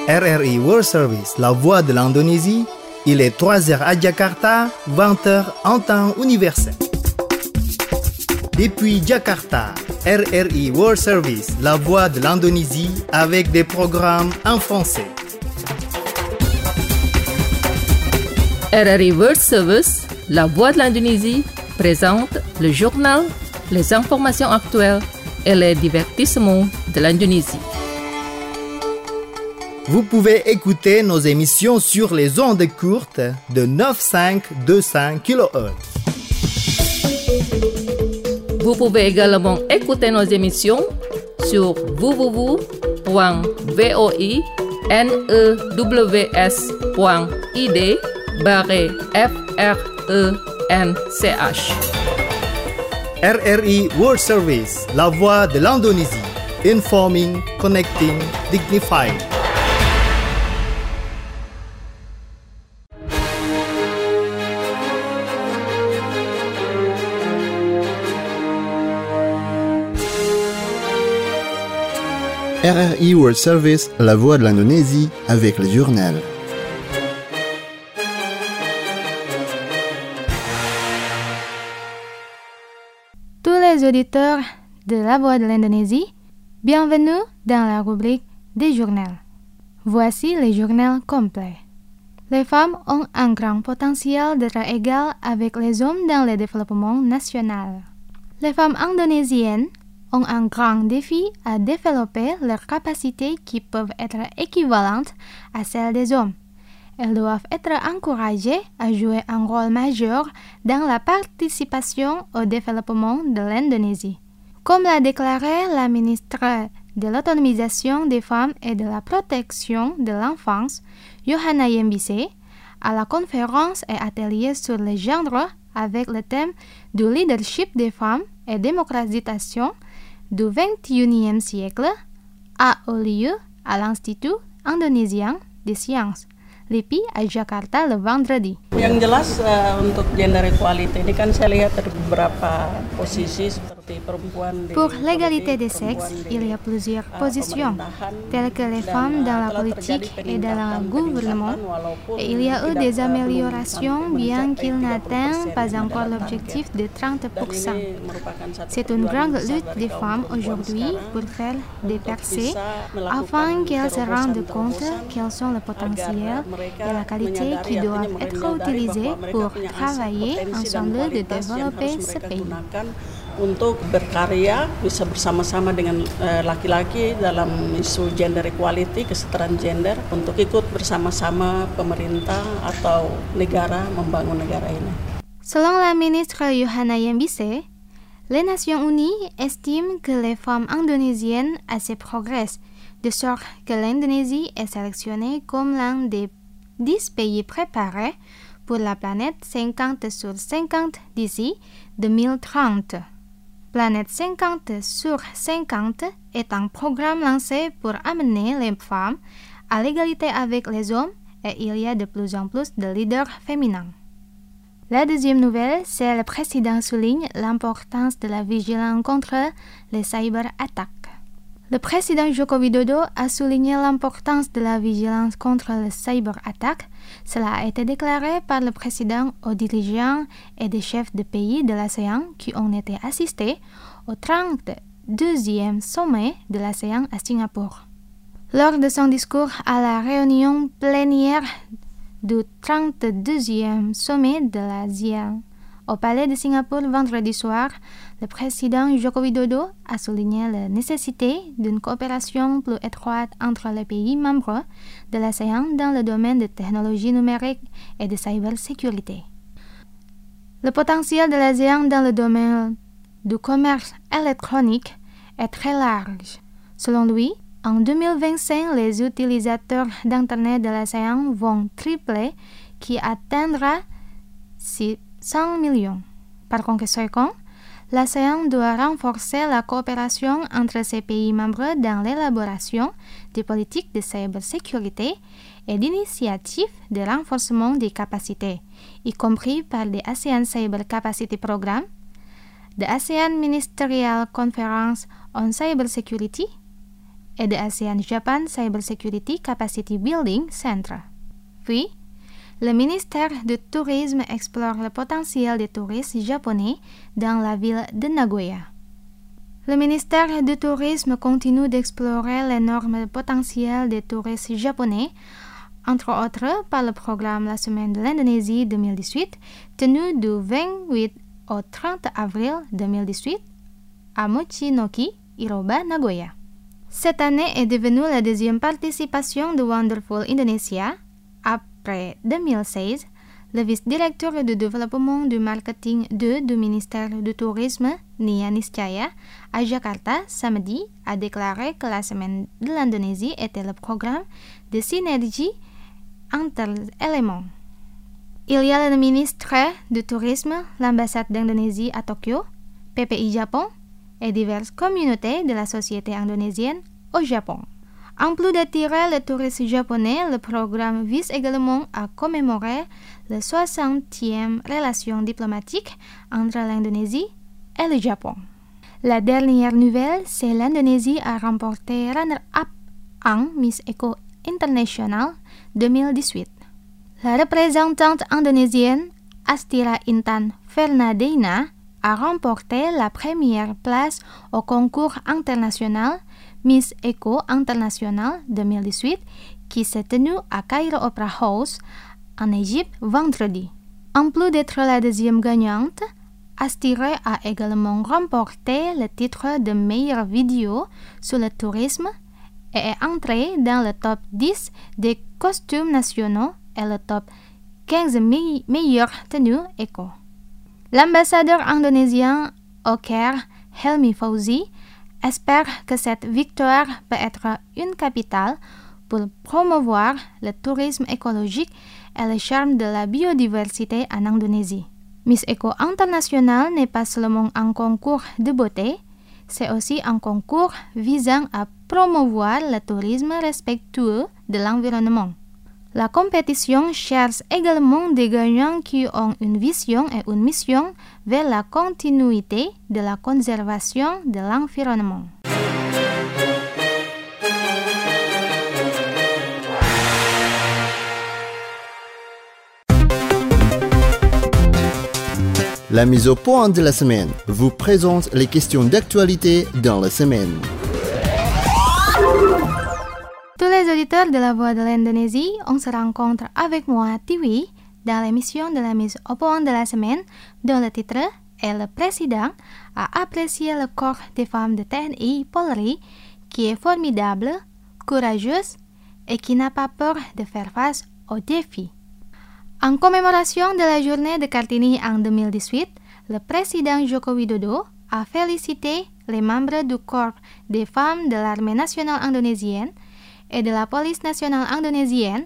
RRI World Service, la voix de l'Indonésie. Il est 3h à Jakarta, 20h en temps universel. Depuis Jakarta, RRI World Service, la voix de l'Indonésie, avec des programmes en français. RRI World Service, la voix de l'Indonésie, présente le journal, les informations actuelles et les divertissements de l'Indonésie. Vous pouvez écouter nos émissions sur les ondes courtes de 9525 kHz. Vous pouvez également écouter nos émissions sur www.voinews.id/FRENCH. RRI World Service, la voix de l'Indonésie. Informing, connecting, dignifying. RRI World Service, la voix de l'Indonésie, avec le journal. Tous les auditeurs de la voix de l'Indonésie, bienvenue dans la rubrique des journaux. Voici les journaux complets. Les femmes ont un grand potentiel d'être égales avec les hommes dans le développement national. Les femmes indonésiennes ont un grand défi à développer leurs capacités qui peuvent être équivalentes à celles des hommes. Elles doivent être encouragées à jouer un rôle majeur dans la participation au développement de l'Indonésie. Comme l'a déclaré la ministre de l'Autonomisation des femmes et de la protection de l'enfance, Yohana Yembise, à la conférence et atelier sur le genre avec le thème du leadership des femmes et démocratisation du 21e siècle a eu lieu à l'Institut indonésien des sciences, LIPI, à Jakarta le vendredi. Yang jelas untuk gender equality ini kan saya lihat ada beberapa posisi seperti perempuan di Pour l'égalité des sexes, il y a plusieurs positions, telles que les femmes dans la politique et dans le gouvernement, et il y a eu des améliorations bien qu'il n'atteigne pas encore l'objectif de 30%. C'est une grande lutte des femmes aujourd'hui pour faire des percées afin qu'elles se rendent compte quels sont les potentiels et la qualité qui doivent être utilisés pour travailler ensemble de développer ce pays. Untuk berkarya bisa bersama-sama dengan laki-laki dalam isu gender equality, kesetaraan gender, untuk ikut bersama-sama pemerintah atau negara membangun negara ini. Selon la ministre Yohana Yembise, les Nations Unies estiment que les femmes indonésiennes assez progressent, de sorte que l'Indonésie est sélectionnée comme l'un des 10 pays préparés pour la planète 50 sur 50 d'ici 2030. Planète 50 sur 50 est un programme lancé pour amener les femmes à l'égalité avec les hommes et il y a de plus en plus de leaders féminins. La deuxième nouvelle, c'est le président souligne l'importance de la vigilance contre les cyberattaques. Le président Joko Widodo a souligné l'importance de la vigilance contre les cyberattaques. Cela a été déclaré par le président aux dirigeants et des chefs de pays de l'ASEAN qui ont été assistés au 32e sommet de l'ASEAN à Singapour. Lors de son discours à la réunion plénière du 32e sommet de l'ASEAN au palais de Singapour vendredi soir, le président Joko Widodo a souligné la nécessité d'une coopération plus étroite entre les pays membres de l'ASEAN dans le domaine de technologie numérique et de cybersécurité. Le potentiel de l'ASEAN dans le domaine du commerce électronique est très large. Selon lui, en 2025, les utilisateurs d'Internet de l'ASEAN vont tripler, qui atteindra 100 millions. Par conséquent, l'ASEAN doit renforcer la coopération entre ses pays membres dans l'élaboration des politiques de cybersécurité et d'initiatives de renforcement des capacités, y compris par des ASEAN Cyber Capacity Programme, the ASEAN Ministerial Conference on Cybersecurity et de ASEAN Japan Cybersecurity Capacity Building Center. Puis, le ministère du Tourisme explore le potentiel des touristes japonais dans la ville de Nagoya. Le ministère du Tourisme continue d'explorer l'énorme potentiel des touristes japonais, entre autres par le programme La Semaine de l'Indonésie 2018, tenu du 28 au 30 avril 2018 à Mochinoki, Iroba, Nagoya. Cette année est devenue la deuxième participation de Wonderful Indonesia, après 2016. Le vice-directeur de développement du marketing du ministère du Tourisme, Nia Niscaya, à Jakarta, samedi, a déclaré que la Semaine de l'Indonésie était le programme de synergie entre éléments. Il y a le ministre du Tourisme, l'ambassade d'Indonésie à Tokyo, PPI Japon et diverses communautés de la société indonésienne au Japon. En plus d'attirer les touristes japonais, le programme vise également à commémorer la 60e relation diplomatique entre l'Indonésie et le Japon. La dernière nouvelle, c'est l'Indonésie a remporté runner-up en Miss Eco International 2018. La représentante indonésienne Astira Intan Fernandina a remporté la première place au concours international Miss Eco International 2018 qui s'est tenu à Cairo Opera House en Égypte vendredi. En plus d'être la deuxième gagnante, Astira a également remporté le titre de meilleure vidéo sur le tourisme et est entrée dans le top 10 des costumes nationaux et le top 15 meilleures tenues éco. L'ambassadeur indonésien au Caire, Helmi Fauzi, espère que cette victoire peut être une capitale pour promouvoir le tourisme écologique et le charme de la biodiversité en Indonésie. Miss Eco International n'est pas seulement un concours de beauté, c'est aussi un concours visant à promouvoir le tourisme respectueux de l'environnement. La compétition cherche également des gagnants qui ont une vision et une mission vers la continuité de la conservation de l'environnement. La mise au point de la semaine vous présente les questions d'actualité dans la semaine. Tous les auditeurs de la Voix de l'Indonésie, on se rencontre avec moi, Tiwi, dans l'émission de la mise au point de la semaine, dont le titre est Le Président a apprécié le corps des femmes de TNI Polri qui est formidable, courageuse et qui n'a pas peur de faire face aux défis. En commémoration de la journée de Kartini en 2018, le président Joko Widodo a félicité les membres du corps des femmes de l'armée nationale indonésienne et de la police nationale indonésienne,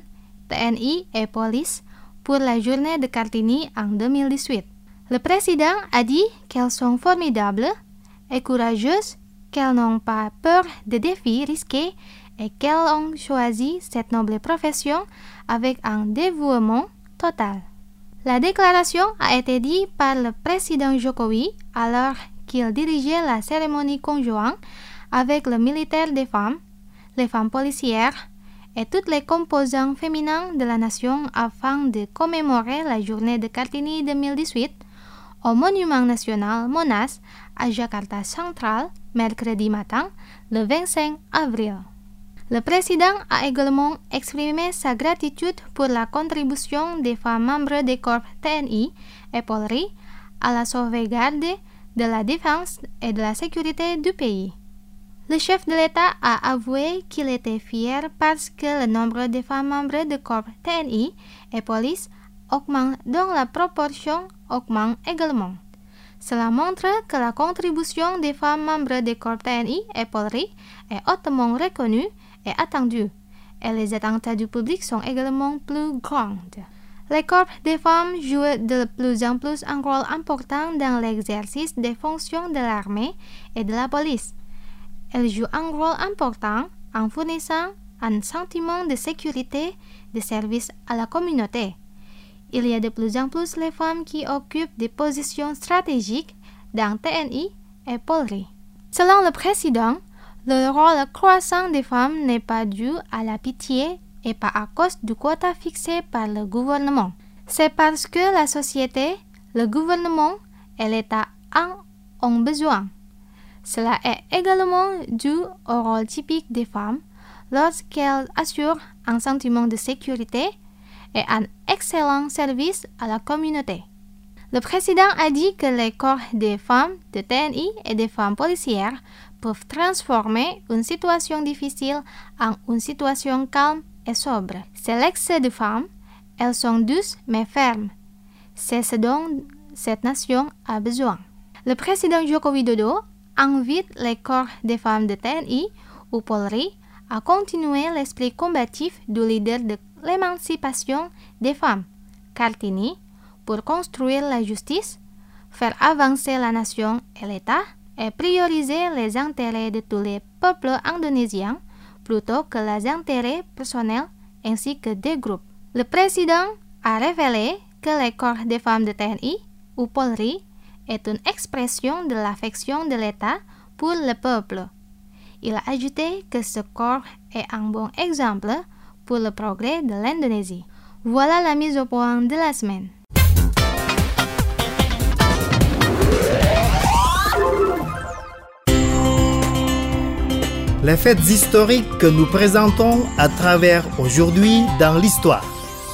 TNI et police, pour la journée de Kartini en 2018. Le président a dit qu'elles sont formidables et courageuses, qu'elles n'ont pas peur des défis risqués et qu'elles ont choisi cette noble profession avec un dévouement total. La déclaration a été dite par le président Jokowi alors qu'il dirigeait la cérémonie conjointe avec le militaire des femmes, les femmes policières et toutes les composantes féminines de la nation afin de commémorer la journée de Kartini 2018 au Monument National Monas à Jakarta Central, mercredi matin, le 25 avril. Le président a également exprimé sa gratitude pour la contribution des femmes membres des corps TNI et Polri à la sauvegarde de la défense et de la sécurité du pays. Le chef de l'État a avoué qu'il était fier parce que le nombre de femmes membres de corps TNI et police augmente, dont la proportion augmente également. Cela montre que la contribution des femmes membres des corps TNI et Polri est hautement reconnue et attendue, et les attentes du public sont également plus grandes. Les corps des femmes jouent de plus en plus un rôle important dans l'exercice des fonctions de l'armée et de la police. Elles jouent un rôle important en fournissant un sentiment de sécurité, de service à la communauté. Il y a de plus en plus les femmes qui occupent des positions stratégiques dans TNI et Polri. Selon le président, Le rôle croissant des femmes n'est pas dû à la pitié et pas à cause du quota fixé par le gouvernement. C'est parce que la société, le gouvernement et l'État en ont besoin. Cela est également dû au rôle typique des femmes lorsqu'elles assurent un sentiment de sécurité et un excellent service à la communauté. Le président a dit que les corps des femmes de TNI et des femmes policières peuvent transformer une situation difficile en une situation calme et sobre. C'est l'excès de femmes, elles sont douces mais fermes. C'est ce dont cette nation a besoin. Le président Joko Widodo invite les corps des femmes de TNI ou Polri à continuer l'esprit combatif du leader de l'émancipation des femmes, Kartini, pour construire la justice, faire avancer la nation et l'État et prioriser les intérêts de tous les peuples indonésiens plutôt que les intérêts personnels ainsi que des groupes. Le président a révélé que les corps des femmes de TNI ou Polri est une expression de l'affection de l'État pour le peuple. Il a ajouté que ce corps est un bon exemple pour le progrès de l'Indonésie. Voilà la mise au point de la semaine. Les faits historiques que nous présentons à travers aujourd'hui dans l'histoire.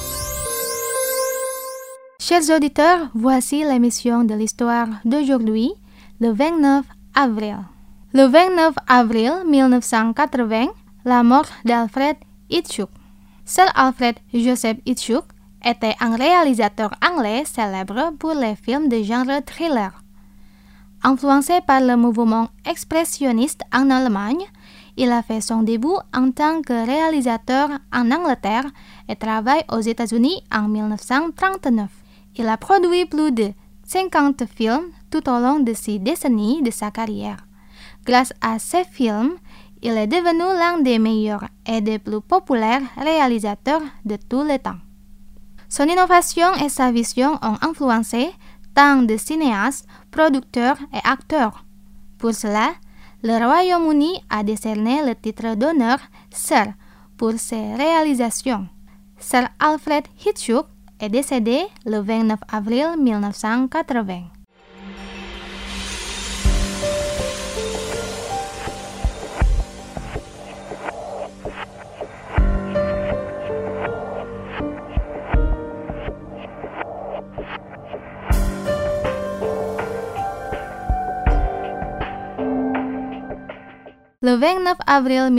Chers auditeurs, voici l'émission de l'histoire d'aujourd'hui, le 29 avril. Le 29 avril 1980, la mort d'Alfred Hitchcock. Sir Alfred Joseph Hitchcock était un réalisateur anglais célèbre pour les films de genre thriller. Influencé par le mouvement expressionniste en Allemagne, il a fait son début en tant que réalisateur en Angleterre et travaille aux États-Unis en 1939. Il a produit plus de 50 films tout au long de 6 décennies de sa carrière. Grâce à ces films, il est devenu l'un des meilleurs et des plus populaires réalisateurs de tous les temps. Son innovation et sa vision ont influencé tant de cinéastes, producteurs et acteurs. Pour cela, le Royaume-Uni a décerné le titre d'honneur Sir pour ses réalisations. Sir Alfred Hitchcock est décédé le 29 avril 1980. Le 29 avril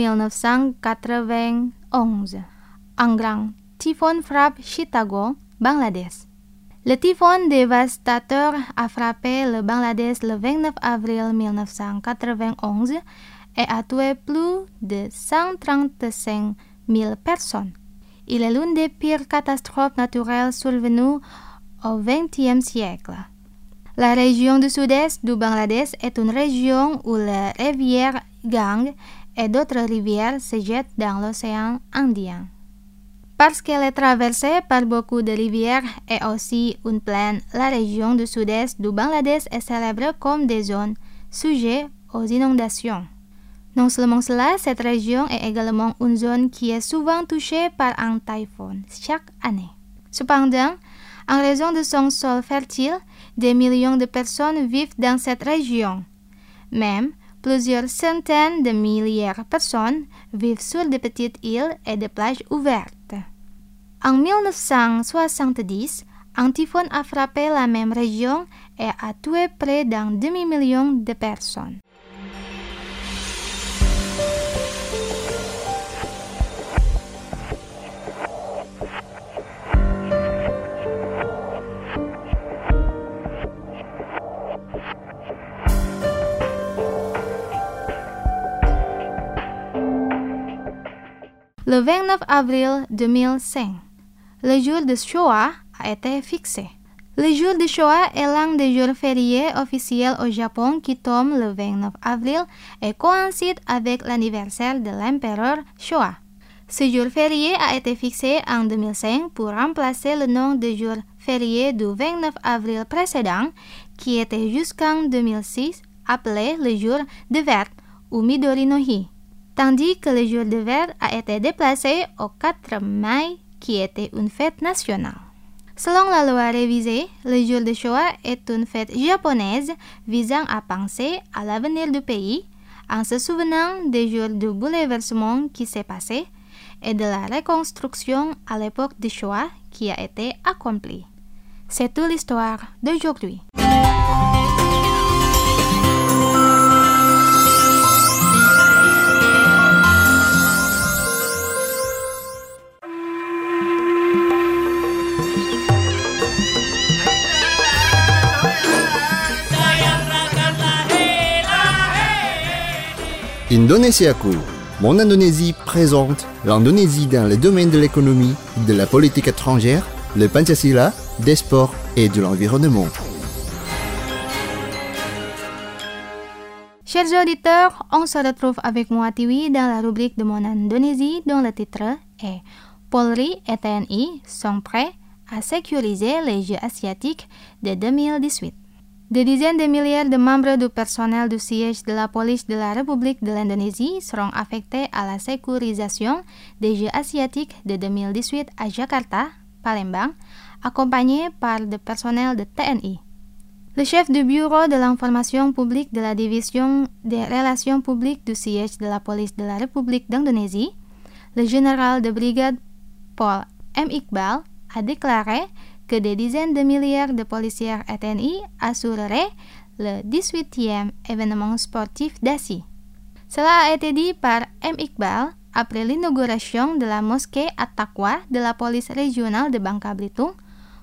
1991, un grand typhon frappe Chittagong, Bangladesh. Le typhon dévastateur a frappé le Bangladesh le 29 avril 1991 et a tué plus de 135 000 personnes. Il est l'une des pires catastrophes naturelles survenues au XXe siècle. La région du sud-est du Bangladesh est une région où la rivière Gange et d'autres rivières se jettent dans l'océan Indien. Parce qu'elle est traversée par beaucoup de rivières et aussi une plaine, la région du sud-est du Bangladesh est célèbre comme des zones sujettes aux inondations. Non seulement cela, cette région est également une zone qui est souvent touchée par un typhon chaque année. Cependant, en raison de son sol fertile, des millions de personnes vivent dans cette région. Même, plusieurs centaines de milliers de personnes vivent sur de petites îles et des plages ouvertes. En 1970, un typhon a frappé la même région et a tué près d'un demi-million de personnes. Le 29 avril 2005, le jour de Shoah a été fixé. Le jour de Shoah est l'un des jours fériés officiels au Japon qui tombe le 29 avril et coïncide avec l'anniversaire de l'empereur Showa. Ce jour férié a été fixé en 2005 pour remplacer le nom de jour férié du 29 avril précédent qui était jusqu'en 2006 appelé le jour de Vert ou Midori no Hi, tandis que le jour de verre a été déplacé au 4 mai, qui était une fête nationale. Selon la loi révisée, le jour de Showa est une fête japonaise visant à penser à l'avenir du pays en se souvenant des jours du bouleversement qui s'est passé et de la reconstruction à l'époque de Showa qui a été accomplie. C'est toute l'histoire d'aujourd'hui. Indonesiaku, Mon Indonésie présente l'Indonésie dans le domaine de l'économie, de la politique étrangère, le Pancasila, des sports et de l'environnement. Chers auditeurs, on se retrouve avec moi Tiwi dans la rubrique de Mon Indonésie dont le titre est Polri et TNI sont prêts à sécuriser les Jeux asiatiques de 2018. Des dizaines de milliers de membres du personnel du siège de la police de la République de l'Indonésie seront affectés à la sécurisation des Jeux asiatiques de 2018 à Jakarta, Palembang, accompagnés par le personnel de TNI. Le chef du bureau de l'information publique de la division des relations publiques du siège de la police de la République d'Indonésie, le général de brigade Paul M. Iqbal, a déclaré que des dizaines de milliers de policiers et TNI assureraient le 18e événement sportif d'Asie. Cela a été dit par M. Iqbal après l'inauguration de la mosquée At-Taqwa de la police régionale de Bangka Belitung,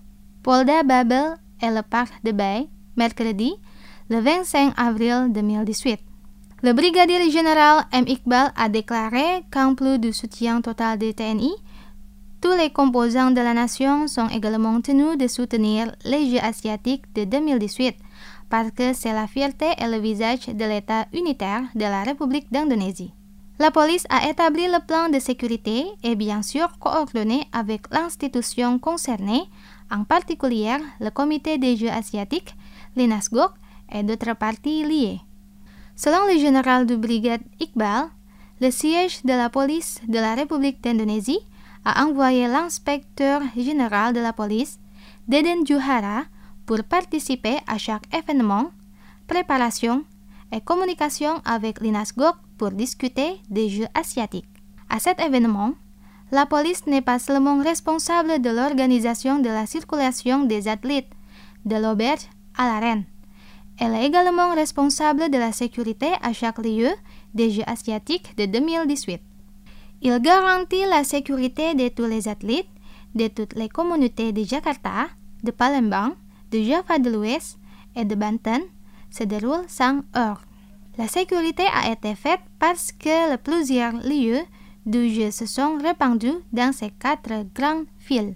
Polda Babel et le parc de Bay, mercredi, le 25 avril 2018. Le brigadier général M. Iqbal a déclaré qu'en plus du soutien total des TNI, tous les composants de la nation sont également tenus de soutenir les Jeux asiatiques de 2018 parce que c'est la fierté et le visage de l'État unitaire de la République d'Indonésie. La police a établi le plan de sécurité et bien sûr coordonné avec l'institution concernée, en particulier le Comité des Jeux asiatiques, l'INASGOC et d'autres parties liées. Selon le général de brigade Iqbal, le siège de la police de la République d'Indonésie a envoyé l'inspecteur général de la police, Deden Juhara, pour participer à chaque événement, préparation et communication avec l'INASGOC pour discuter des Jeux asiatiques. À cet événement, la police n'est pas seulement responsable de l'organisation de la circulation des athlètes, de l'auberge à l'arène. Elle est également responsable de la sécurité à chaque lieu des Jeux asiatiques de 2018. Il garantit la sécurité de tous les athlètes, de toutes les communautés de Jakarta, de Palembang, de Java de l'Ouest et de Banten se déroule sans heurts. La sécurité a été faite parce que plusieurs lieux du jeu se sont répandus dans ces 4 grandes villes.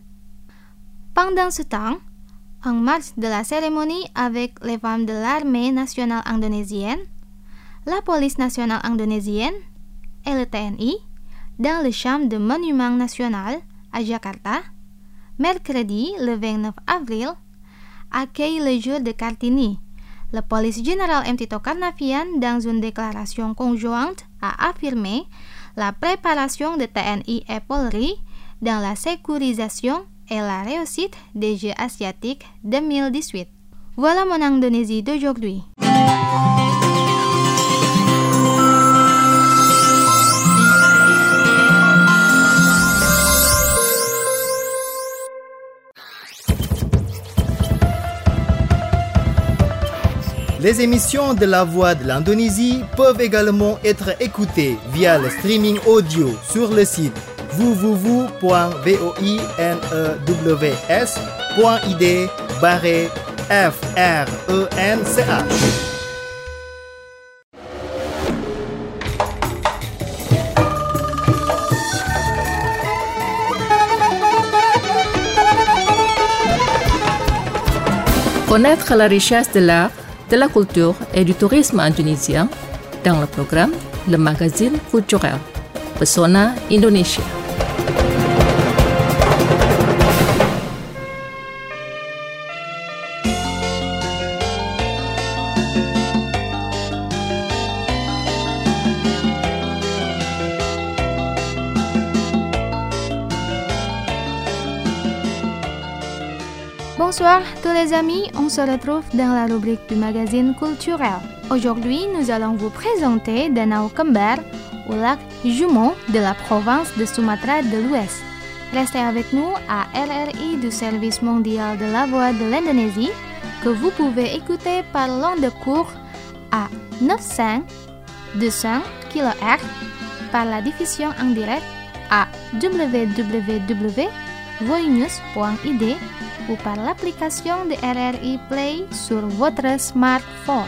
Pendant ce temps, en marge de la cérémonie avec les femmes de l'armée nationale indonésienne, la police nationale indonésienne et le TNI, dans le champ de Monument National à Jakarta, mercredi le 29 avril, accueille le jour de Kartini. Le police général M. Tito Karnavian, dans une déclaration conjointe, a affirmé la préparation de TNI et Polri dans la sécurisation et la réussite des Jeux asiatiques 2018. Voilà mon Indonésie d'aujourd'hui. Les émissions de La Voix de l'Indonésie peuvent également être écoutées via le streaming audio sur le site www.voinews.id/FRENCH. Connaître la richesse de l'art, de la culture et du tourisme indonésien dans le programme Le Magazine Culturel Pesona Indonesia. Bonsoir tous les amis, on se retrouve dans la rubrique du magazine culturel. Aujourd'hui, nous allons vous présenter Danau Kembar ou lac jumeau de la province de Sumatra de l'Ouest. Restez avec nous à RRI du Service mondial de la voix de l'Indonésie que vous pouvez écouter par l'onde courte à 900-200 kHz par la diffusion en direct à www.voinews.id ou par l'application de RRI Play sur votre smartphone.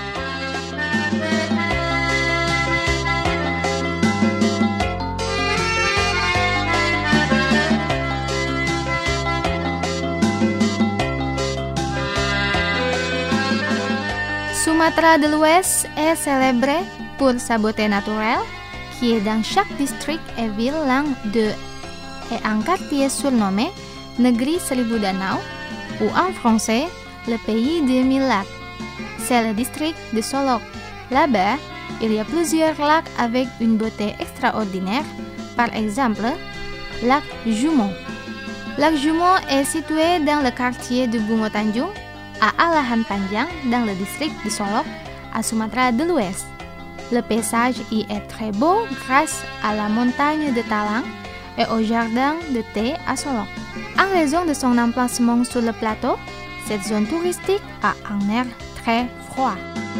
Sumatra de l'Ouest est célébré pour sa beauté naturelle, qui est dans chaque district et ville l'un d'eux, et un quartier surnommé Negeri Seribu Danau, ou en français, le pays des 1000 lacs. C'est le district de Solok. Là-bas, il y a plusieurs lacs avec une beauté extraordinaire, par exemple, lac Jumeau. Lac Jumeau est situé dans le quartier de Bungo Tanjung, à Alahan Panjang, dans le district de Solok, à Sumatra de l'Ouest. Le paysage y est très beau grâce à la montagne de Talang et au jardin de thé à Solok. En raison de son emplacement sur le plateau, cette zone touristique a un air très froid.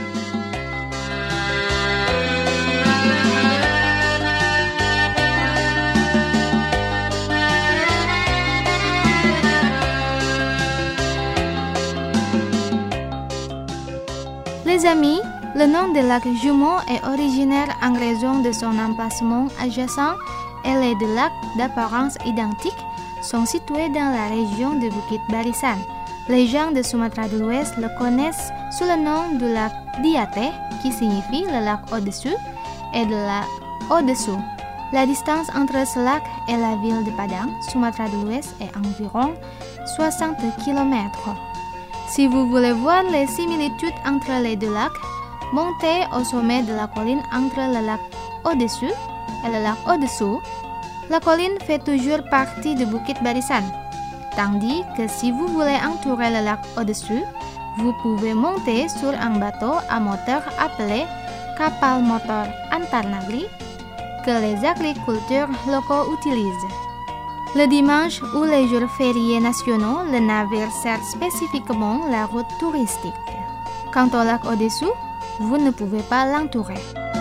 Les amis, le nom de lac Jumeau est originaire en raison de son emplacement adjacent et les deux lacs d'apparence identique sont situés dans la région de Bukit Barisan. Les gens de Sumatra de l'Ouest le connaissent sous le nom du lac Diate, qui signifie le lac au-dessus, et de lac au-dessous. La distance entre ce lac et la ville de Padang, Sumatra de l'Ouest, est environ 60 km. Si vous voulez voir les similitudes entre les deux lacs, montez au sommet de la colline entre le lac au-dessus et le lac au-dessous. La colline fait toujours partie de Bukit Barisan, tandis que si vous voulez entourer le lac au-dessus, vous pouvez monter sur un bateau à moteur appelé kapal motor antar nagri que les agriculteurs locaux utilisent. Le dimanche ou les jours fériés nationaux, le navire sert spécifiquement la route touristique. Quant au lac au-dessous, vous ne pouvez pas l'entourer.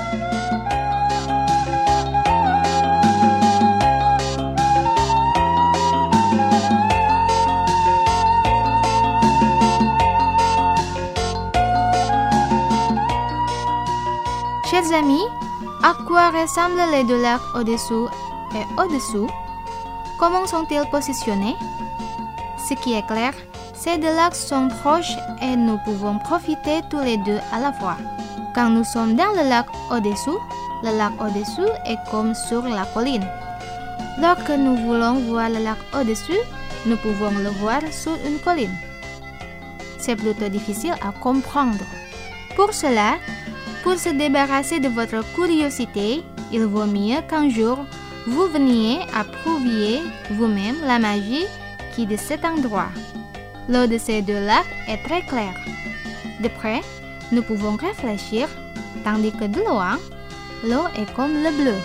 Chers amis, à quoi ressemblent les deux lacs au-dessous et au-dessous? Comment sont-ils positionnés? Ce qui est clair, ces deux lacs sont proches et nous pouvons profiter tous les deux à la fois. Quand nous sommes dans le lac au-dessous est comme sur la colline. Lorsque nous voulons voir le lac au-dessus, nous pouvons le voir sur une colline. C'est plutôt difficile à comprendre. Pour cela, pour se débarrasser de votre curiosité, il vaut mieux qu'un jour, vous veniez approuver vous-même la magie qui est de cet endroit. L'eau de ces deux lacs est très claire. De près, nous pouvons réfléchir, tandis que de loin, l'eau est comme le bleu.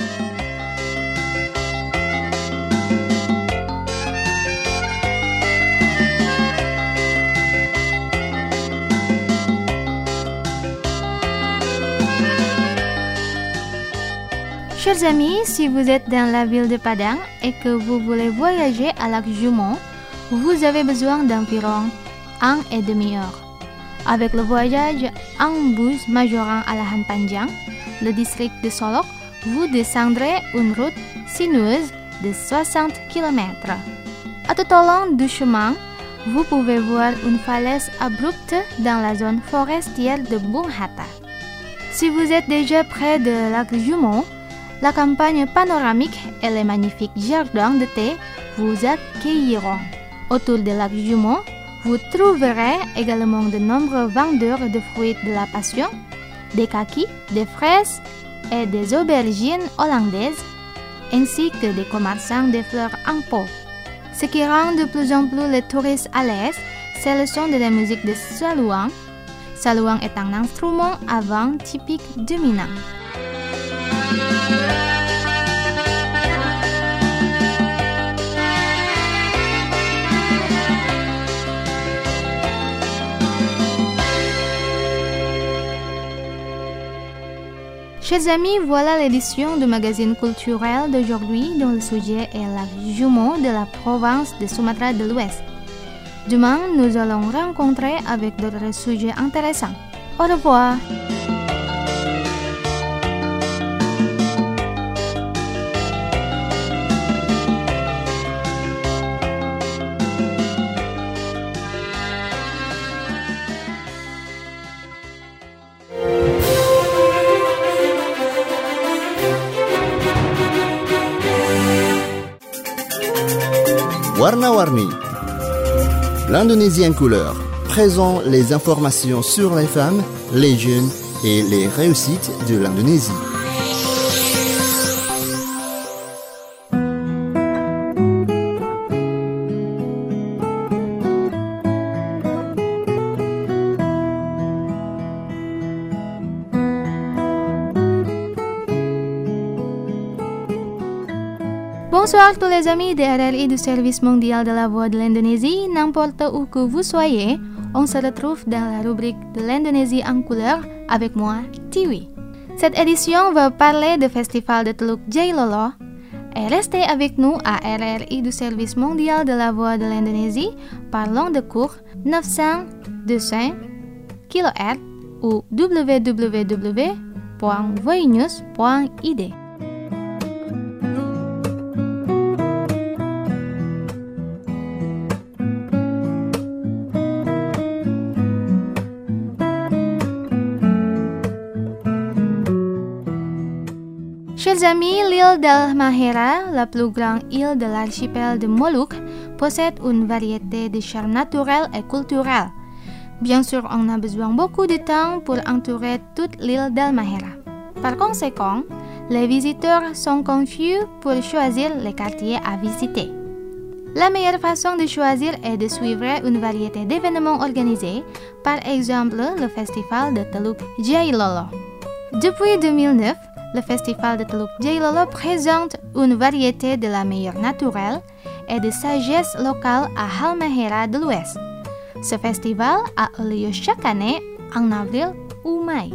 Chers amis, si vous êtes dans la ville de Padang et que vous voulez voyager à lac Jumeau, vous avez besoin d'environ 1,5 heure. Avec le voyage en bus majorant Alahan Panjang, le district de Solok, vous descendrez une route sinueuse de 60 km. À tout au long du chemin, vous pouvez voir une falaise abrupte dans la zone forestière de Bung Hatta. Si vous êtes déjà près de lac Jumeau, la campagne panoramique et les magnifiques jardins de thé vous accueilleront. Autour du lac Jumeau, vous trouverez également de nombreux vendeurs de fruits de la passion, des kakis, des fraises et des aubergines hollandaises, ainsi que des commerçants de fleurs en pot. Ce qui rend de plus en plus les touristes à l'aise, c'est le son de la musique de saluang. Saluang est un instrument à vent typique de Minang. Chers amis, voilà l'édition du magazine culturel d'aujourd'hui dont le sujet est la jumeau de la province de Sumatra de l'Ouest. Demain, nous allons rencontrer avec d'autres sujets intéressants. Au revoir! Warna-Warni. L'Indonésie en couleur présente les informations sur les femmes, les jeunes et les réussites de l'Indonésie. Bonsoir tous les amis de RRI du Service mondial de la voix de l'Indonésie, n'importe où que vous soyez, on se retrouve dans la rubrique de l'Indonésie en couleur avec moi, Tiwi. Cette édition va parler du festival de Teluk Jailolo. Et restez avec nous à RRI du Service mondial de la voix de l'Indonésie, parlons de cours 900-200 kHz ou www.voinews.id. Chers amis, l'île d'Halmahera, la plus grande île de l'archipel de Moluques, possède une variété de charmes naturels et culturels. Bien sûr, on a besoin beaucoup de temps pour entourer toute l'île d'Halmahera. Par conséquent, les visiteurs sont confus pour choisir les quartiers à visiter. La meilleure façon de choisir est de suivre une variété d'événements organisés, par exemple le festival de Teluk Jailolo. Depuis 2009, le festival de Teluk Jailolo présente une variété de la meilleure naturelle et de sagesse locale à Halmahera de l'Ouest. Ce festival a lieu chaque année en avril ou mai.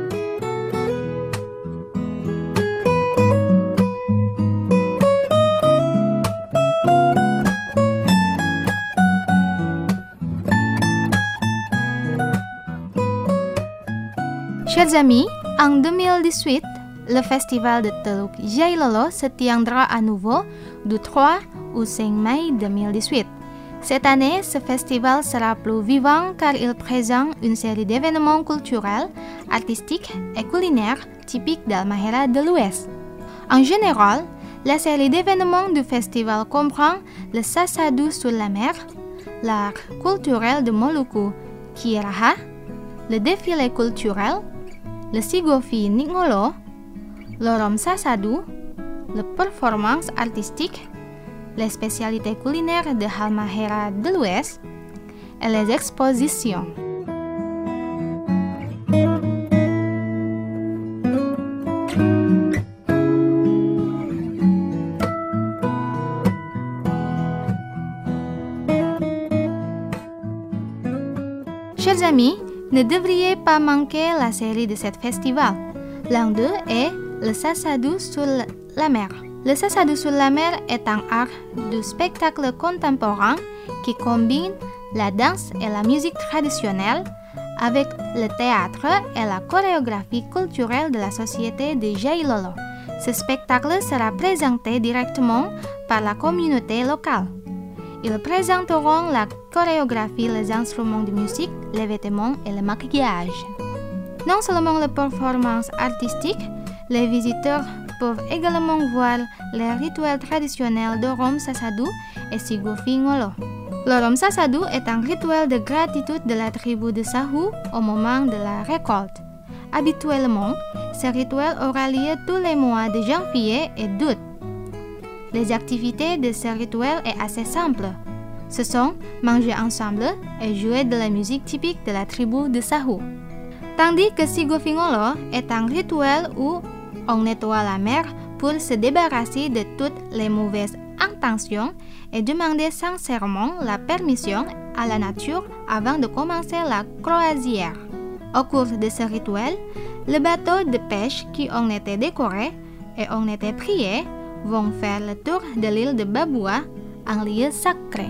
Chers amis, en 2018, le festival de Teluk Jailolo se tiendra à nouveau du 3 au 5 mai 2018. Cette année, ce festival sera plus vivant car il présente une série d'événements culturels, artistiques et culinaires typiques d'Halmahera de l'Ouest. En général, la série d'événements du festival comprend le Sasadu sur la mer, l'art culturel de Moluku, Kiraha, le défilé culturel, le Sigofi Ningolo, l'Orom Sasadu, les performances artistiques, les spécialités culinaires de Halmahera de l'Ouest et les expositions. Chers amis, ne devriez pas manquer la série de ce festival. L'un d'eux est le Sasadu sur la mer. Le Sasadu sur la mer est un art du spectacle contemporain qui combine la danse et la musique traditionnelle avec le théâtre et la chorégraphie culturelle de la société de Jailolo. Ce spectacle sera présenté directement par la communauté locale. Ils présenteront la chorégraphie, les instruments de musique, les vêtements et le maquillage. Non seulement les performances artistiques, les visiteurs peuvent également voir les rituels traditionnels d'Orom Sasadu et Sigofi Ngolo. L'Orom Sasadu est un rituel de gratitude de la tribu de Sahu au moment de la récolte. Habituellement, ce rituel aura lieu tous les mois de janvier et d'août. Les activités de ce rituel est assez simple. Ce sont manger ensemble et jouer de la musique typique de la tribu de Sahu. Tandis que Sigofingolo est un rituel où on nettoie la mer pour se débarrasser de toutes les mauvaises intentions et demander sincèrement la permission à la nature avant de commencer la croisière. Au cours de ce rituel, les bateaux de pêche qui ont été décorés et ont été priés vont faire le tour de l'île de Babua, un lieu sacré.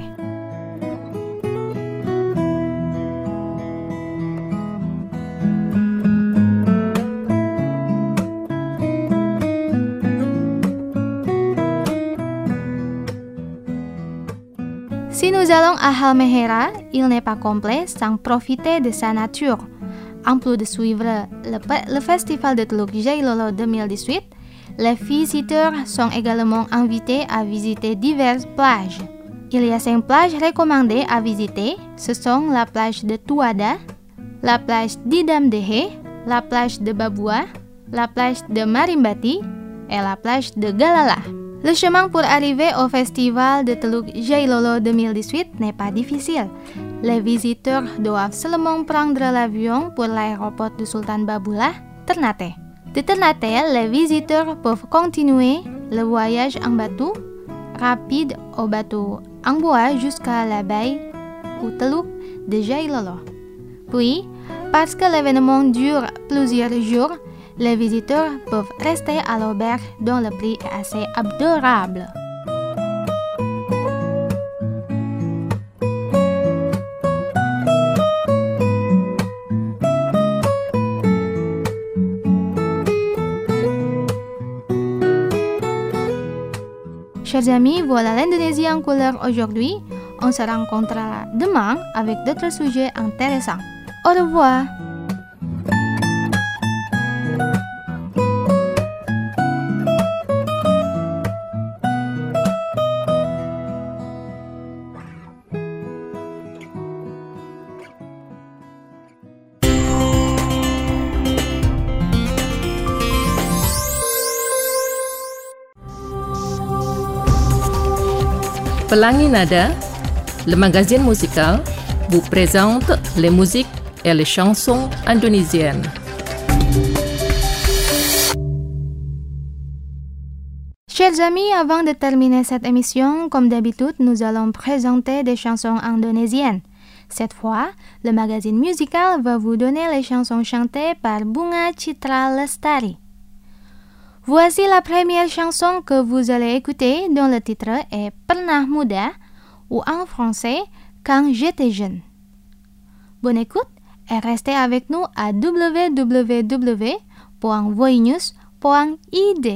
Si nous allons à Halmahera, il n'est pas complet sans profiter de sa nature. En plus de suivre le festival de Teluk Jailolo 2018, les visiteurs sont également invités à visiter diverses plages. Il y a 5 plages recommandées à visiter. Ce sont la plage de Tuada, la plage d'Idamdehe, la plage de Babua, la plage de Marimbati et la plage de Galala. Le chemin pour arriver au festival de Teluk Jailolo 2018 n'est pas difficile. Les visiteurs doivent seulement prendre l'avion pour l'aéroport de Sultan Babulah, Ternate. De Ternate, les visiteurs peuvent continuer le voyage en bateau rapide au bateau en bois jusqu'à la baie ou Teluk de Jailolo. Puis, parce que l'événement dure plusieurs jours, les visiteurs peuvent rester à l'auberge dont le prix est assez abordable. Chers amis, voilà l'Indonésie en couleur aujourd'hui. On se rencontrera demain avec d'autres sujets intéressants. Au revoir! Pelangi Nada, le magazine musical, vous présente les musiques et les chansons indonésiennes. Chers amis, avant de terminer cette émission, comme d'habitude, nous allons présenter des chansons indonésiennes. Cette fois, le magazine musical va vous donner les chansons chantées par Bunga Citra Lestari. Voici la première chanson que vous allez écouter dont le titre est Pernah Muda ou en français Quand j'étais jeune. Bonne écoute et restez avec nous à www.voinews.id.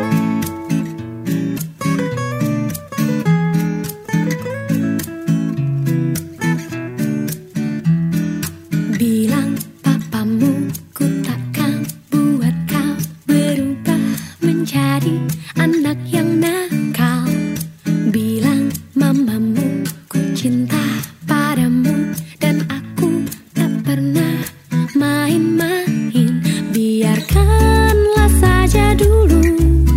Bilang papamu ku takkan buat kau berubah menjadi anak yang nakal. Bilang mamamu ku cinta padamu dan aku tak pernah main-main. Biarkanlah saja dulu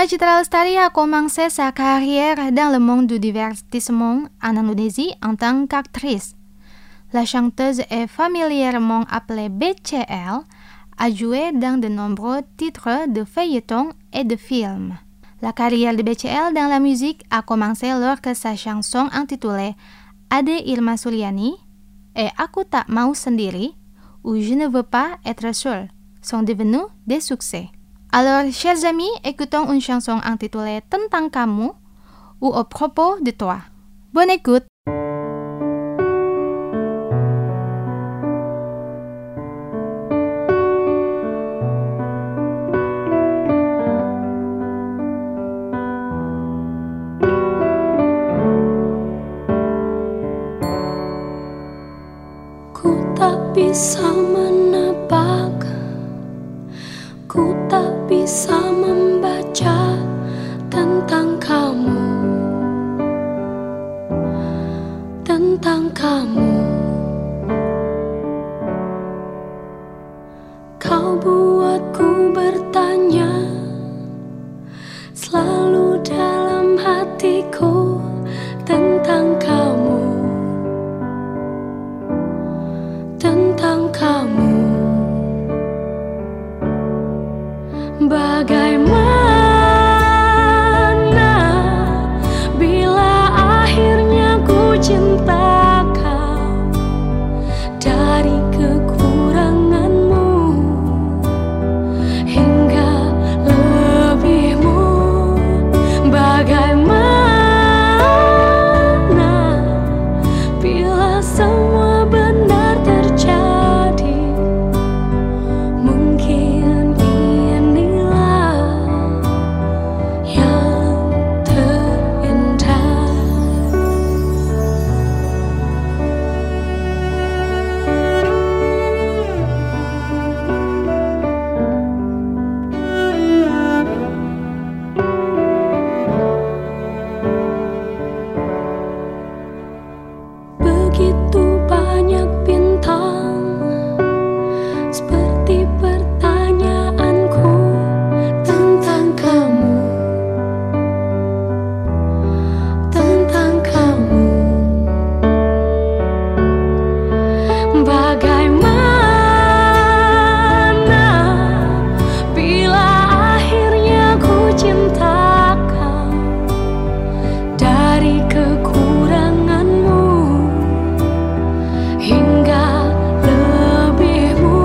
Bunga Citra Lestari a commencé sa carrière dans le monde du divertissement en Indonésie en tant qu'actrice. La chanteuse est familièrement appelée BCL, a joué dans de nombreux titres de feuilletons et de films. La carrière de BCL dans la musique a commencé lorsque sa chanson intitulée Ade Irma Suliani et Aku Tak Mau Sendiri ou Je ne veux pas être seule sont devenus des succès. Alors, chers amis, écoutons une chanson intitulée Tentang Kamu ou Au propos de toi. Bonne écoute! Ku tak bisa menebak, ku tak bisa membaca tentang kamu, tentang kamu. Kau buatku bertanya, selalu dalam hatiku tentang kamu, tentang kamu. Bagaimana bila akhirnya ku cinta kau dari kekuranganmu hingga lebihmu. Bagaimana bila semua benar terjadi, mungkin inilah yang terindah. Begitu banyak bintang, seperti pertanyaanku tentang kamu, tentang kamu. Bagaimana bila akhirnya ku cinta kau dari kekuranganmu hingga lebihmu.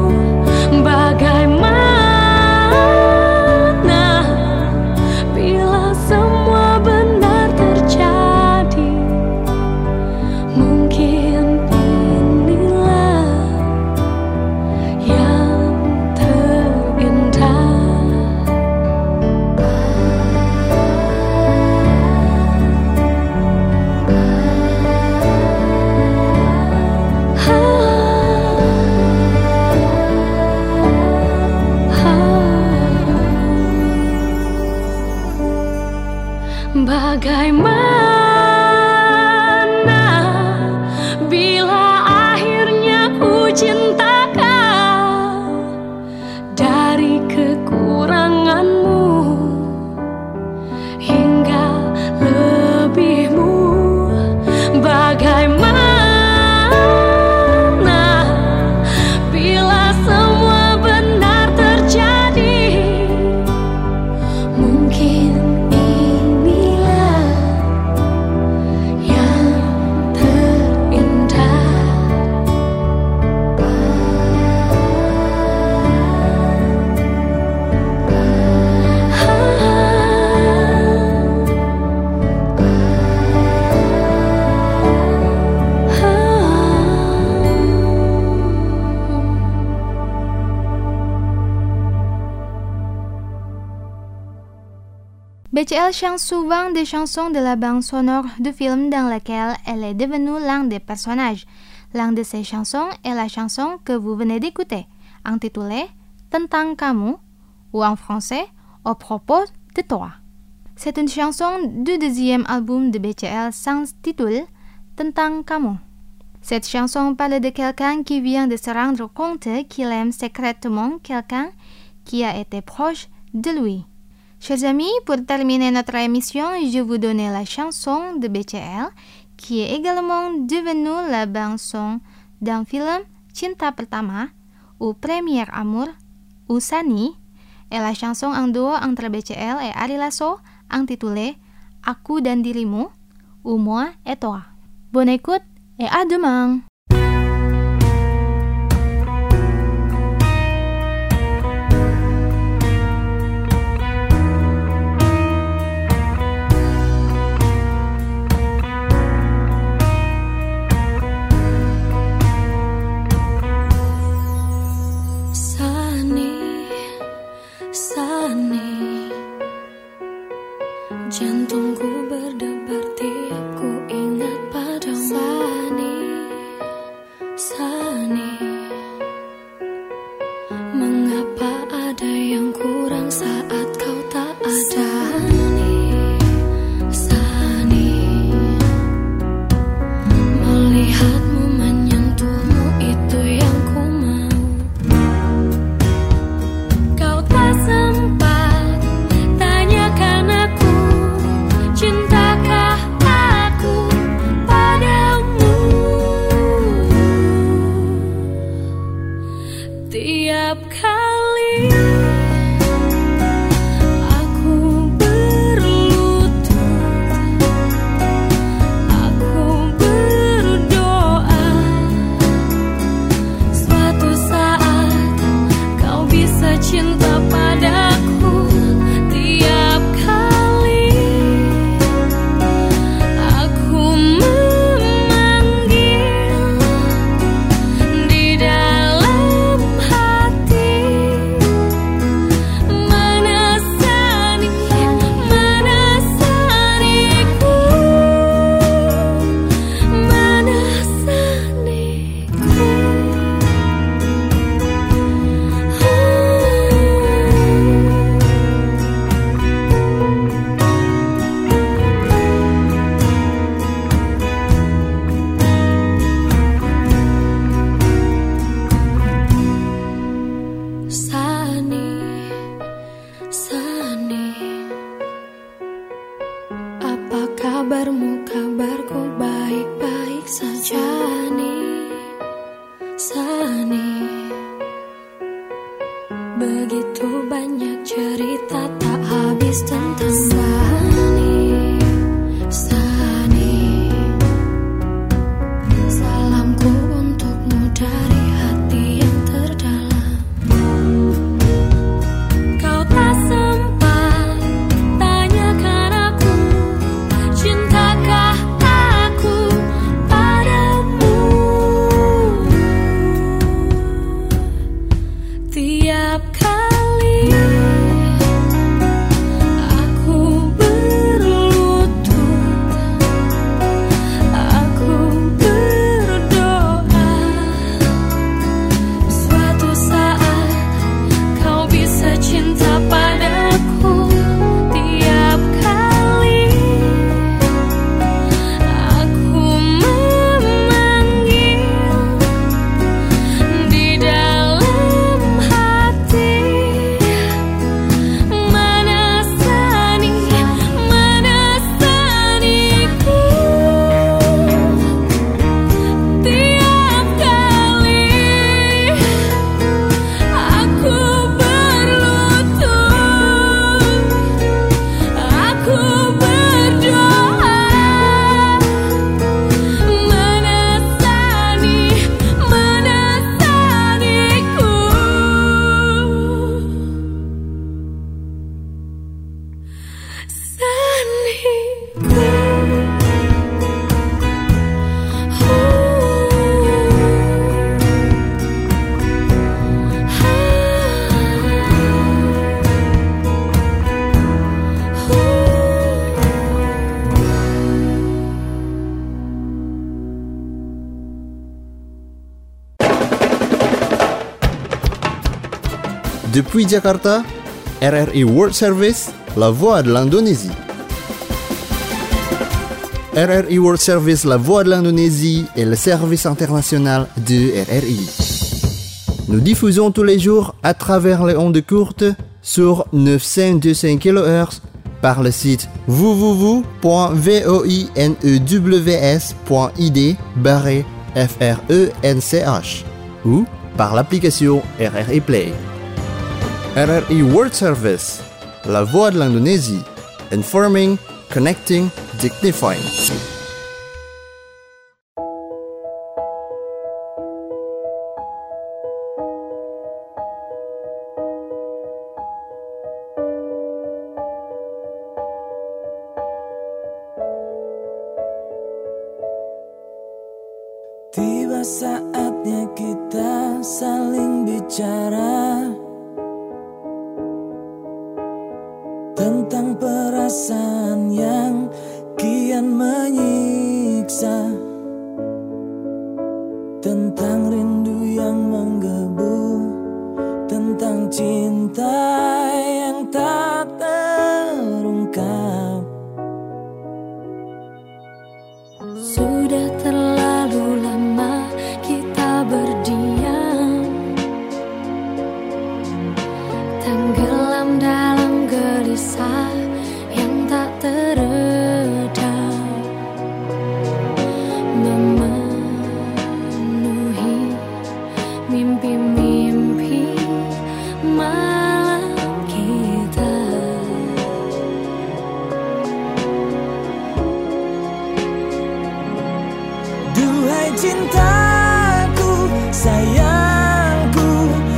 Bagaimana bila semua benar terjadi, mungkin inilah yang terindah. Bagaimana bila akhirnya ku cinta kau dari kekuranganmu hingga lebihmu. Bagaimana bila semua benar terjadi, mungkin inilah yang terindah. BCL chante souvent des chansons de la bande sonore du film dans laquelle elle est devenue l'un des personnages. L'une de ces chansons est la chanson que vous venez d'écouter, intitulée Tentang Kamu, ou en français, Au propos de toi. C'est une chanson du deuxième album de BCL s'intitule Tentang Kamu. Cette chanson parle de quelqu'un qui vient de se rendre compte qu'il aime secrètement quelqu'un qui a été proche de lui. Chers amis, pour terminer notre émission, je vous donne la chanson de BCL, qui est également devenue la bande-son d'un film Cinta Pertama, ou Premier Amour, ou Sani, et la chanson en duo entre BCL et Ari Lasso, intitulée Aku dan Dirimu, ou Moi et Toi. Bonne écoute et à demain! Jantungku berdebar tiap ku ingat padamu. Sani, mengapa ada yang kurang saat kau tak ada? Sani, melihatmu menyentuhmu itu yang ku mau. Kau tak sempat tanyakan aku, cintakah aku padamu? Tiap kali aku berlutut, aku berdoa, suatu saat kau bisa cinta padaku. Tiap kali aku memanggil di dalam hati, mana Sani, mana Saniku, mana Saniku. Sani, Sani, apa kabarmu? Kabarku baik-baik saja. Sani, begitu banyak cerita tak habis tentang Sani. Sani, salamku untukmu dari hati yang terdalam. Kau tak sempat tanyakan aku, cintakah aku padamu? Tiap kali aku berlutut, aku berdoa, suatu saat kau bisa cinta padaku. Tiap kali aku memanggil di dalam hati, mana Sani, mana Saniku. Tiap kali aku berlutut, aku berdoa, mana Sani, mana Saniku. Depuis Jakarta, RRI World Service, la voix de l'Indonésie. RRI World Service, la voix de l'Indonésie est le service international de RRI. Nous diffusons tous les jours à travers les ondes courtes sur 925 kHz par le site www.voinews.id/FRENCH ou par l'application RRI Play. RRI World Service, la voix de l'Indonésie, informing, connecting, dignifying. Tiba saatnya kita saling bicara tentang perasaan yang kian menyiksa, tentang rindu yang menggebu, tentang cinta yang tak terungkap. Sudah terlalu lama kita berdiam, tenggelam dalam gelisah yang tak teredam, memenuhi mimpi-mimpi malam kita. Duhai cintaku, sayangku,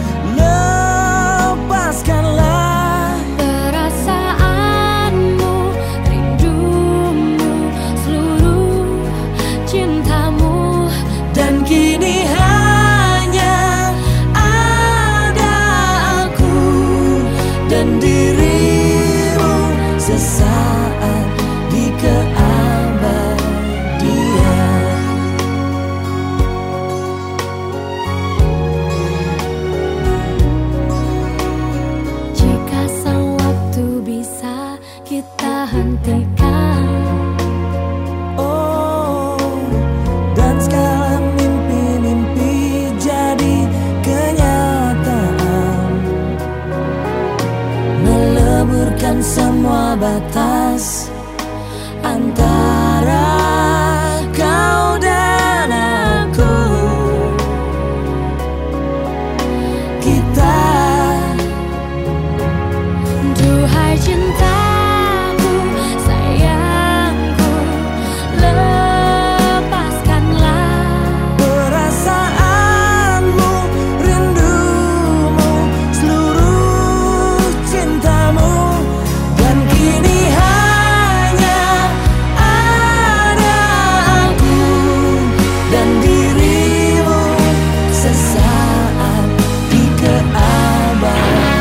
lepaskanlah perasaanmu, rindumu, seluruh cintamu. dan kini hanya ada aku dan dirimu sesaat di keabadian. Jika sang waktu bisa kita hentikan, Oh, dan sekarang mimpi-mimpi jadi kenyataan, meleburkan semua batas antara kau dan aku. Kita duhai cintaku, sayangku, lepaskanlah perasaanmu, rindumu, seluruh cintamu, dan kini hanya ada aku dan dirimu sesaat di keabadian.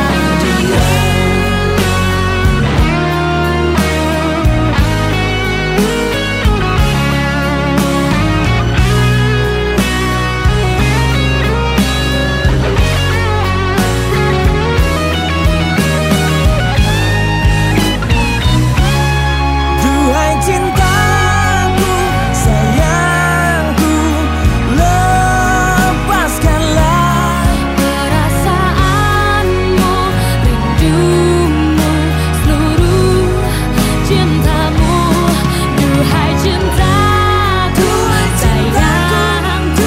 Duhai cintaku, sayangku, lepaskanlah perasaanmu, rindumu, seluruh cintamu. Duhai cintaku, sayangku,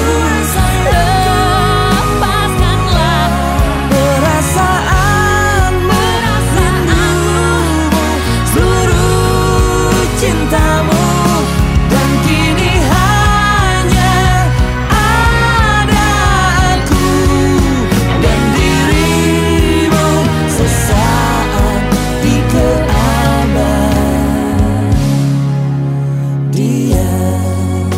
lepaskanlah perasaanmu, rindumu, seluruh cintamu, dan kini hanya ada aku dan dirimu sesaat di keabadian.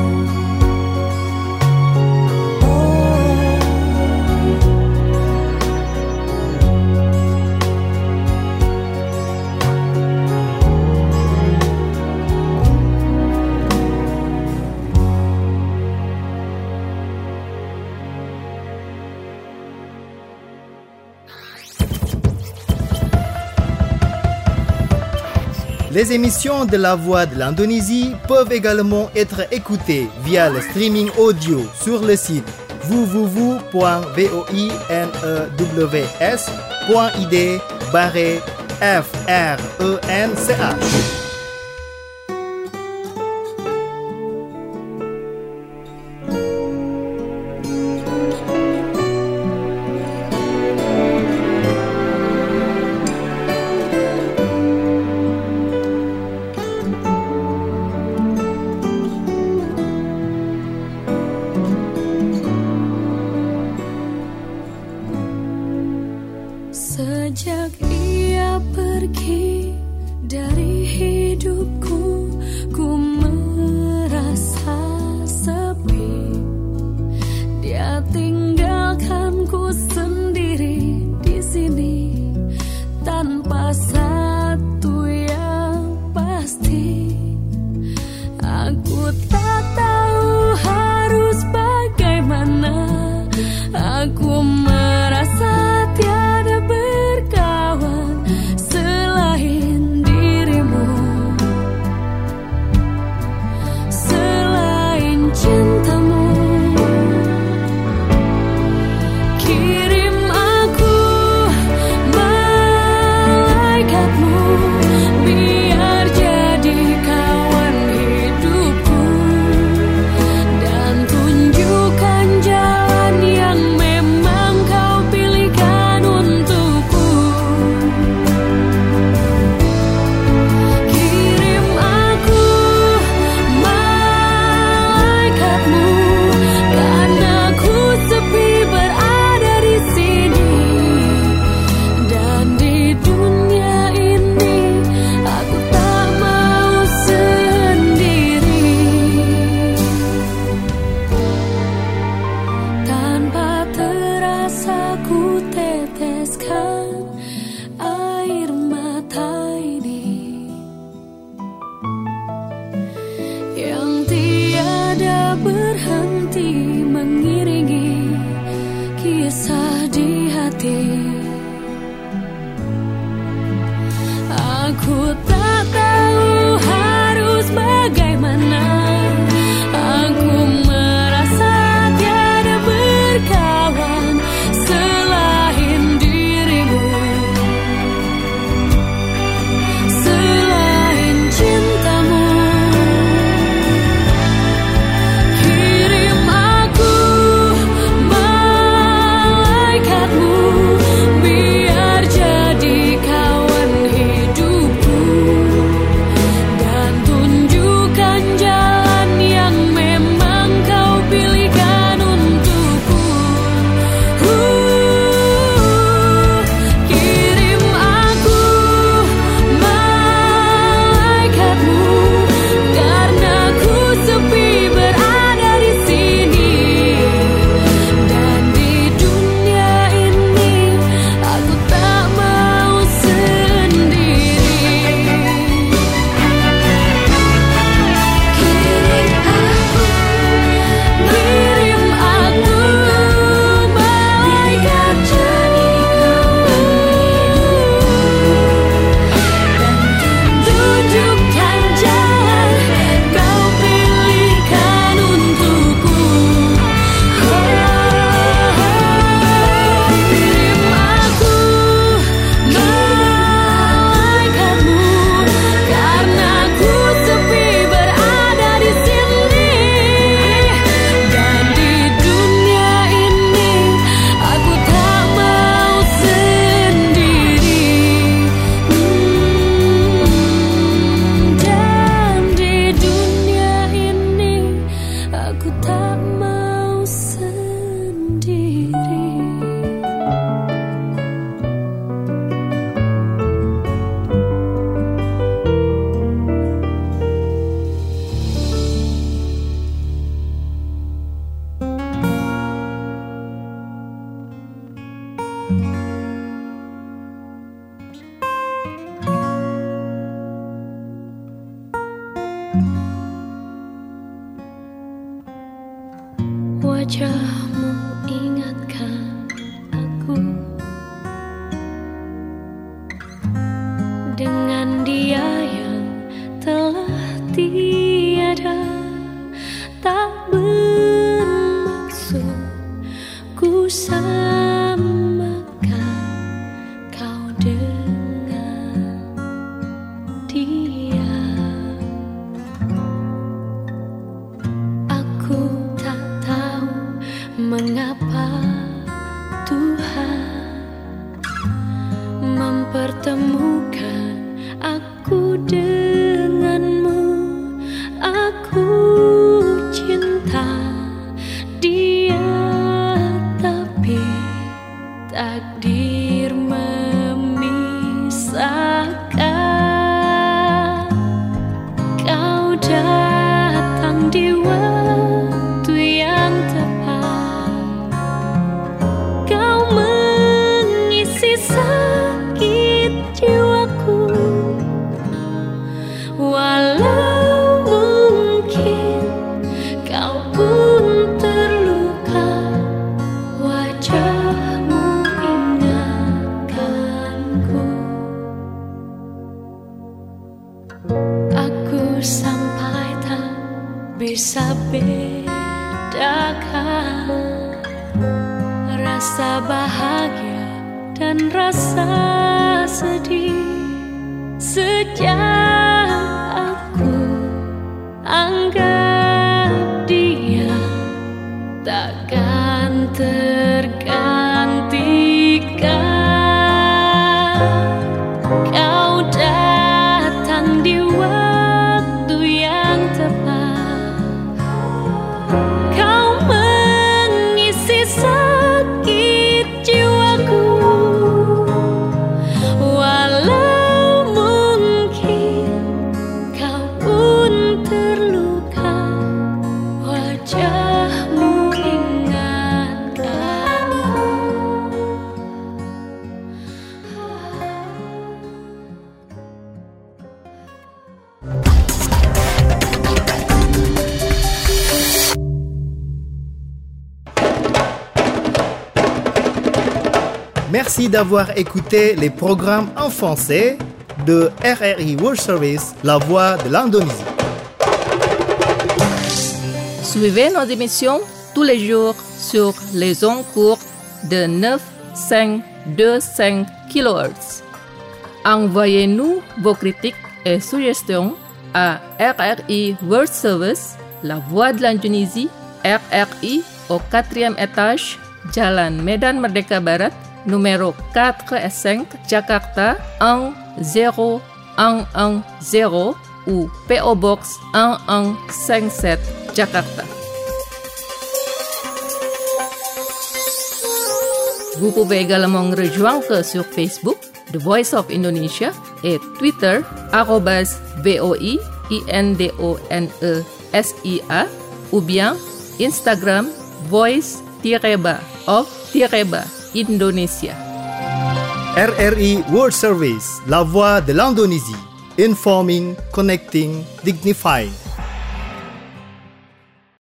Les émissions de La Voix de l'Indonésie peuvent également être écoutées via le streaming audio sur le site www.voinews.id @FRENCH. Sejak ia pergi dari hidupku, ku merasa sepi. Dia tinggalkanku sendiri di sini tanpa satu yang pasti. Aku tak tahu harus bagaimana. Aku merasa tiada berkawan selain dirimu, selain cintamu. Kirim aku malaikatmu, biar jadi kawan hidupku, dan tunjukkan jalan yang memang kau pilihkan untukku. Kirim aku malaikatmu, karena ku sepi berada di sini, dan di dunia ini aku tak mau sendiri. Tanpa terasa ku teteskan air mata ini yang tiada berhenti mengiringi kisah di hati. Aku tak tahu harus bagaimana. Aku merasa tiada berkawan selain dirimu, selain cintamu. Kirim aku malaikatmu, biar jadi kawan hidupku, dan tunjukkan jalan yang memang kau pilihkan untukku. Kirim aku malaikatmu, karena ku sepi berada di sini, dan di dunia ini aku tak mau sendiri. Kirim aku malaikat jadi kawan, tunjukkan jalan kau pilihkan untukku. Kirim aku malaikatmu, karena ku sepi berada di sini, dan di dunia ini aku tak mau sendiri. Dan di dunia ini aku tak mau sendiri. Wajahmu ingatkan aku dengan dia yang telah tiada. Tak bermaksud ku samakan kau dengan Aku tak tahu mengapa Tuhan mempertemukan aku denganmu. Aku cinta dia, tapi takdir memisahkan. Kau datang di waktu yang tepat. Kau mengisi sakit jiwaku. Walau mungkin kau pun terluka, wajahmu ingatkanku. Aku sampai tak bisa bedakan rasa bahagia dan rasa sedih sejak aku anggap dia takkan tergantikan. Kau datang di waktu yang tepat. Kau mengisi sakit jiwaku. Walau mungkin kau pun terluka, wajahmu ingatkanku. Merci d'avoir écouté les programmes en français de RRI World Service, La Voix de l'Indonésie. Suivez nos émissions tous les jours sur les ondes courtes de 9,525 kHz. Envoyez-nous vos critiques et suggestions à RRI World Service, La Voix de l'Indonésie, RRI au 4e étage, Jalan Medan Merdeka Barat, numéro 4S5, Jakarta 10110 ou PO Box 1157, Jakarta. Vous pouvez également rejoindre sur Facebook The Voice of Indonesia et Twitter @VOIINDONESIA ou bien Instagram voice-of-Indonesia. RRI World Service, La Voix de l'Indonésie. Informing, connecting, dignifying.